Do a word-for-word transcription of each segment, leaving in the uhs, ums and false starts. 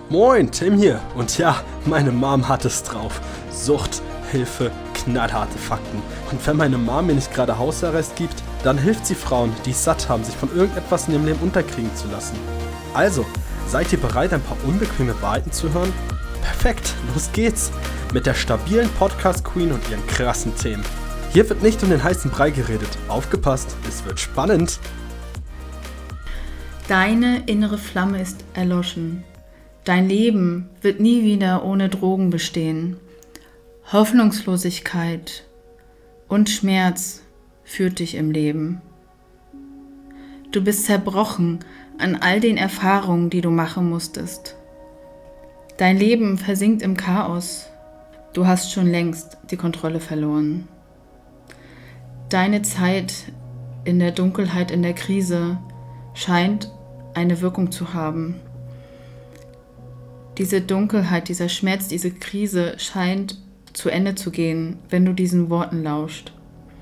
Moin, Tim hier. Und ja, meine Mom hat es drauf. Sucht, Hilfe, knallharte Fakten. Und wenn meine Mom mir nicht gerade Hausarrest gibt, dann hilft sie Frauen, die es satt haben, sich von irgendetwas in ihrem Leben unterkriegen zu lassen. Also, seid ihr bereit, ein paar unbequeme Wahrheiten zu hören? Perfekt, los geht's. Mit der stabilen Podcast-Queen und ihren krassen Themen. Hier wird nicht um den heißen Brei geredet. Aufgepasst, es wird spannend. Deine innere Flamme ist erloschen. Dein Leben wird nie wieder ohne Drogen bestehen. Hoffnungslosigkeit und Schmerz führt dich im Leben. Du bist zerbrochen an all den Erfahrungen, die du machen musstest. Dein Leben versinkt im Chaos. Du hast schon längst die Kontrolle verloren. Deine Zeit in der Dunkelheit, in der Krise scheint eine Wirkung zu haben. Diese Dunkelheit, dieser Schmerz, diese Krise scheint zu Ende zu gehen, wenn du diesen Worten lauscht.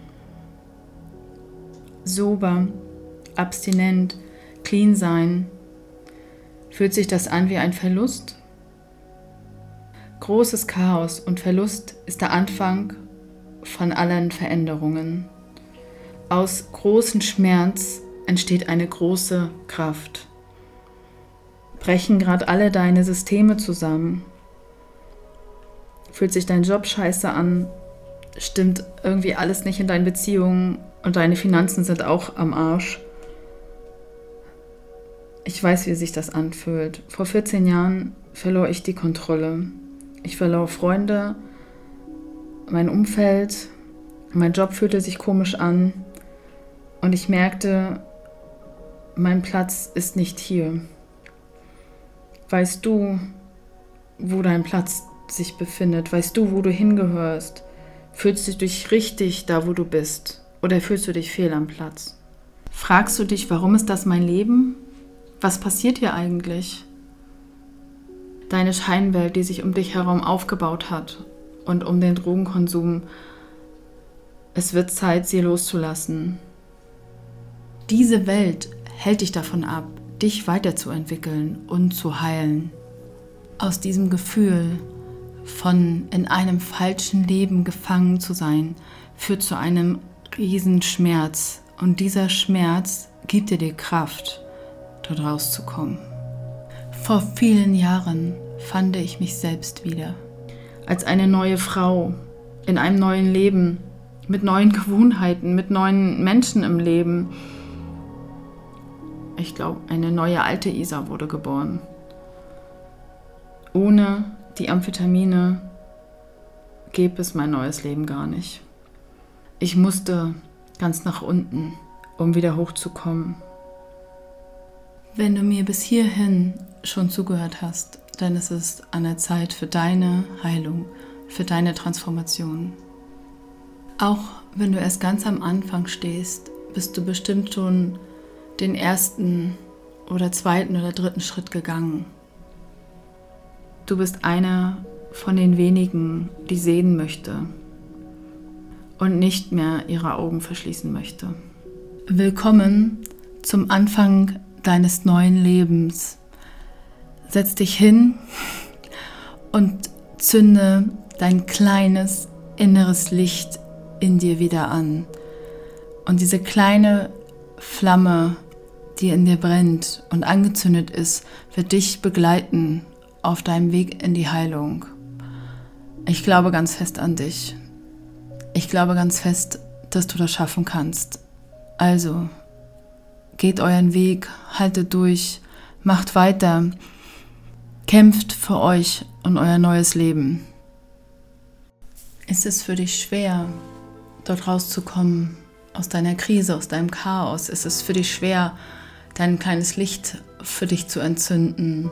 Sober, abstinent, clean sein. Fühlt sich das an wie ein Verlust? Großes Chaos und Verlust ist der Anfang von allen Veränderungen. Aus großem Schmerz entsteht eine große Kraft. Brechen gerade alle deine Systeme zusammen? Fühlt sich dein Job scheiße an? Stimmt irgendwie alles nicht in deinen Beziehungen und deine Finanzen sind auch am Arsch? Ich weiß, wie sich das anfühlt. Vor vierzehn Jahren verlor ich die Kontrolle. Ich verlor Freunde, mein Umfeld, mein Job fühlte sich komisch an und ich merkte, mein Platz ist nicht hier. Weißt du, wo dein Platz sich befindet? Weißt du, wo du hingehörst? Fühlst du dich richtig da, wo du bist? Oder fühlst du dich fehl am Platz? Fragst du dich, warum ist das mein Leben? Was passiert hier eigentlich? Deine Scheinwelt, die sich um dich herum aufgebaut hat und um den Drogenkonsum. Es wird Zeit, sie loszulassen. Diese Welt hält dich davon ab, dich weiterzuentwickeln und zu heilen. Aus diesem Gefühl von in einem falschen Leben gefangen zu sein, führt zu einem riesen Schmerz. Und dieser Schmerz gibt dir die Kraft, dort rauszukommen. Vor vielen Jahren fand ich mich selbst wieder. Als eine neue Frau, in einem neuen Leben, mit neuen Gewohnheiten, mit neuen Menschen im Leben. Ich glaube, eine neue alte Isa wurde geboren. Ohne die Amphetamine gäbe es mein neues Leben gar nicht. Ich musste ganz nach unten, um wieder hochzukommen. Wenn du mir bis hierhin schon zugehört hast, dann ist es an der Zeit für deine Heilung, für deine Transformation. Auch wenn du erst ganz am Anfang stehst, bist du bestimmt schon den ersten oder zweiten oder dritten Schritt gegangen. Du bist einer von den wenigen, die sehen möchte und nicht mehr ihre Augen verschließen möchte. Willkommen zum Anfang deines neuen Lebens. Setz dich hin und zünde dein kleines inneres Licht in dir wieder an. Und diese kleine Flamme, die in dir brennt und angezündet ist, wird dich begleiten auf deinem Weg in die Heilung. Ich glaube ganz fest an dich. Ich glaube ganz fest, dass du das schaffen kannst. Also, geht euren Weg, haltet durch, macht weiter, kämpft für euch und euer neues Leben. Ist es für dich schwer, dort rauszukommen, aus deiner Krise, aus deinem Chaos? Ist es für dich schwer, dein kleines Licht für dich zu entzünden?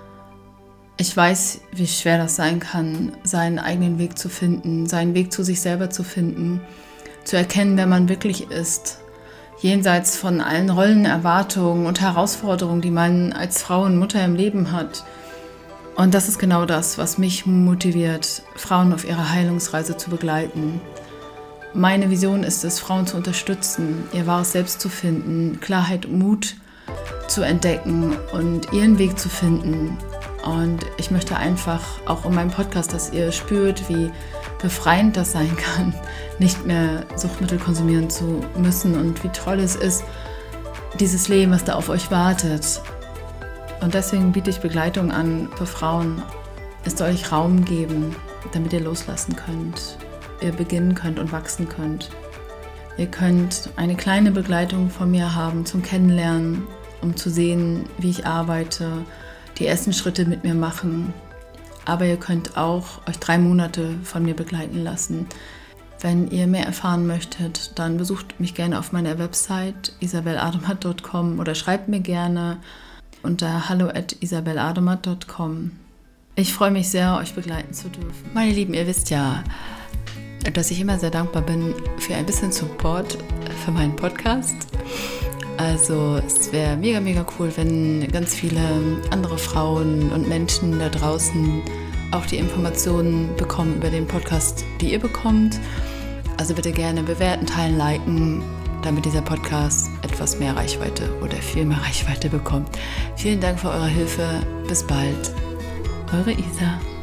Ich weiß, wie schwer das sein kann, seinen eigenen Weg zu finden, seinen Weg zu sich selber zu finden, zu erkennen, wer man wirklich ist, jenseits von allen Rollen, Erwartungen und Herausforderungen, die man als Frau und Mutter im Leben hat. Und das ist genau das, was mich motiviert, Frauen auf ihrer Heilungsreise zu begleiten. Meine Vision ist es, Frauen zu unterstützen, ihr wahres Selbst zu finden, Klarheit und Mut zu entdecken und ihren Weg zu finden Und ich möchte einfach auch in meinem Podcast, dass ihr spürt, wie befreiend das sein kann, nicht mehr Suchtmittel konsumieren zu müssen und wie toll es ist, dieses Leben, was da auf euch wartet. Und deswegen biete ich Begleitung an für Frauen. Es soll euch Raum geben, damit ihr loslassen könnt, ihr beginnen könnt und wachsen könnt. Ihr könnt eine kleine Begleitung von mir haben zum Kennenlernen, um zu sehen, wie ich arbeite, die ersten Schritte mit mir machen. Aber ihr könnt auch euch drei Monate von mir begleiten lassen. Wenn ihr mehr erfahren möchtet, dann besucht mich gerne auf meiner Website isabel adomat punkt com oder schreibt mir gerne unter hallo at isabel adomat punkt com. Ich freue mich sehr, euch begleiten zu dürfen. Meine Lieben, ihr wisst ja, dass ich immer sehr dankbar bin für ein bisschen Support für meinen Podcast. Also es wäre mega, mega cool, wenn ganz viele andere Frauen und Menschen da draußen auch die Informationen bekommen über den Podcast, die ihr bekommt. Also bitte gerne bewerten, teilen, liken, damit dieser Podcast etwas mehr Reichweite oder viel mehr Reichweite bekommt. Vielen Dank für eure Hilfe. Bis bald. Eure Isa.